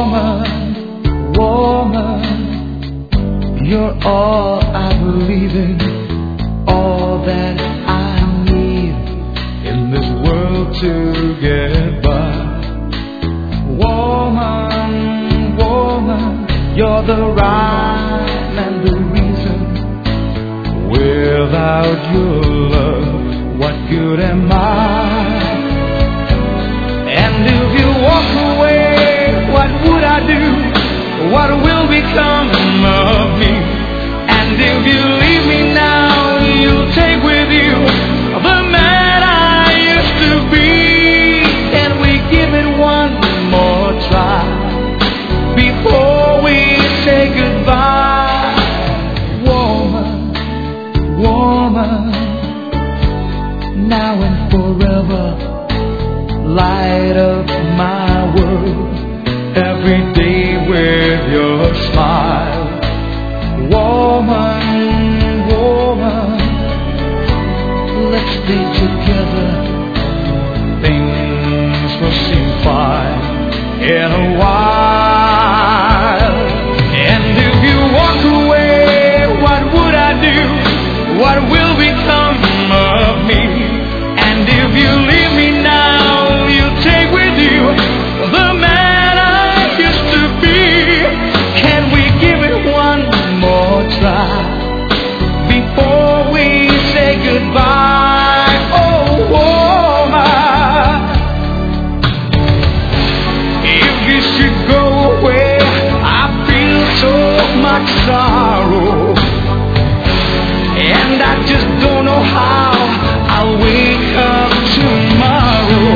Woman, woman, you're all I believe in, all that I need in this world to get by. Woman, woman, you're the rhyme and the reason. Without your love, what good am I? And if you walk away, what would I do? What will become of me? And if you leave me now, you'll take with you the man I used to be. Can we give it one more try before we say goodbye? Woman, woman, now and forever, light of my world, every day with your smile. Woman, woman, let's stay together. Things will seem fine in a while. And if you walk away, what would I do? What will become of me? And if you leave me now, you take with you the man I used to be. Can we give it one more try before we say goodbye? Oh, woman, if you should go away, I feel so much sorrow, and I just don't know how I'll wake up tomorrow.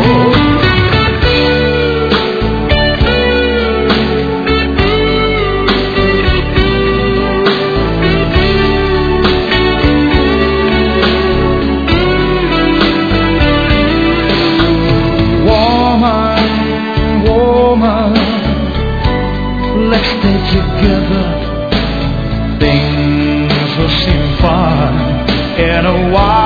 Woman, woman, let's stay together. Things will seem fine in a while.